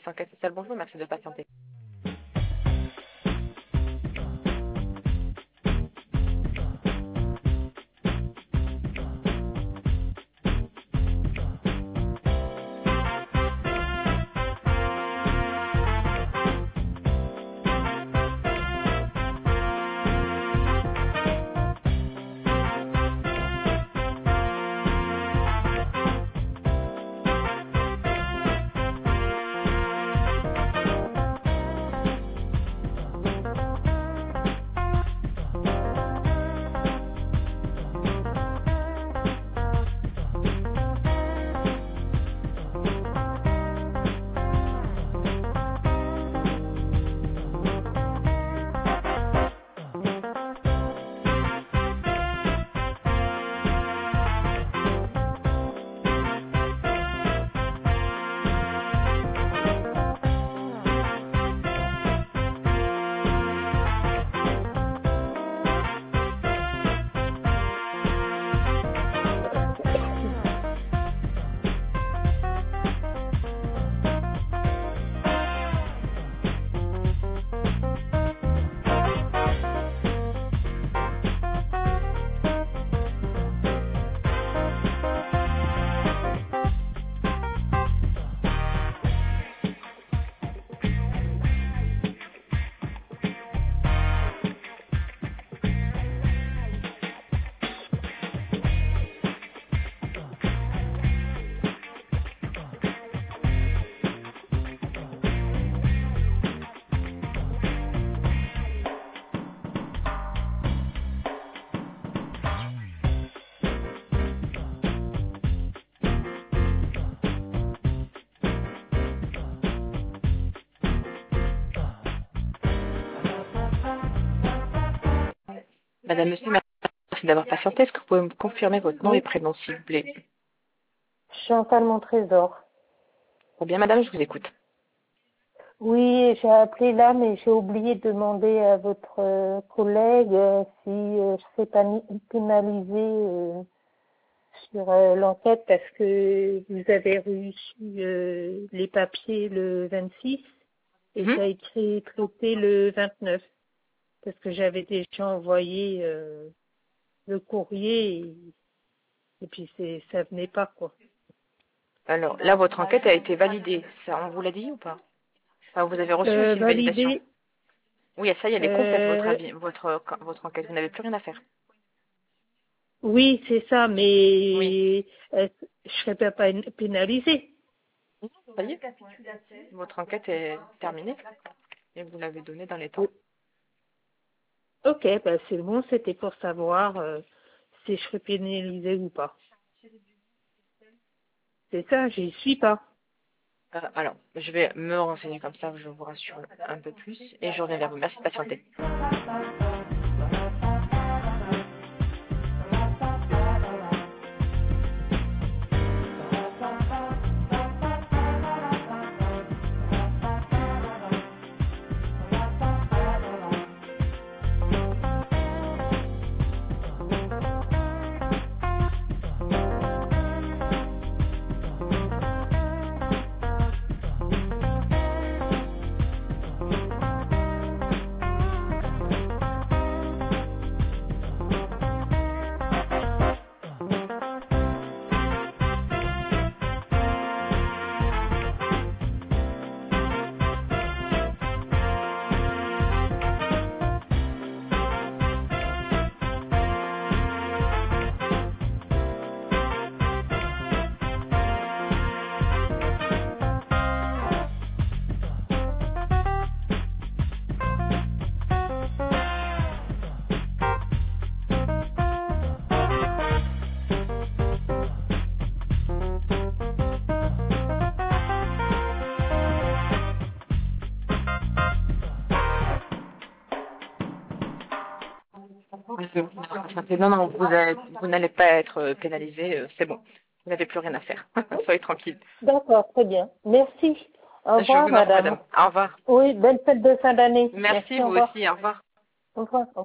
service enquête sociale. Bonjour, merci de patienter. Madame, monsieur, merci d'avoir patienté. Est-ce que vous pouvez me confirmer votre nom et Oui, prénom, s'il vous plaît? Chantal mon trésor. Très bien, madame, je vous écoute. Oui, j'ai appelé là, mais j'ai oublié de demander à votre collègue si je serais pénalisée sur l'enquête parce que vous avez reçu les papiers le 26 et ça a été traité le 29 parce que j'avais déjà envoyé le courrier et puis ça venait pas quoi. Alors, là, votre enquête a été validée. Ça, on vous l'a dit ou pas? Enfin, vous avez reçu aussi une validation. Validé. Oui, ça y est, elle est complète, votre avis, votre enquête. Vous n'avez plus rien à faire. Oui, c'est ça, Oui. mais je serais pas pénalisée. Ça y est, votre enquête est terminée et vous l'avez donnée dans les temps. O- Ok, ben c'est bon, c'était pour savoir si je serais pénalisée ou pas. C'est ça, j'y suis pas. Alors, je vais me renseigner comme ça, je vous rassure un peu plus et je reviens vers vous. Merci de patienter. Non, non, vous n'allez pas être pénalisé, c'est bon. Vous n'avez plus rien à faire. Soyez tranquille. D'accord, très bien. Merci. Au Je revoir, vous en prie, madame. madame. Au revoir. Oui, belle fête de fin d'année. Merci, Merci, au vous revoir. aussi. Au revoir. Au revoir.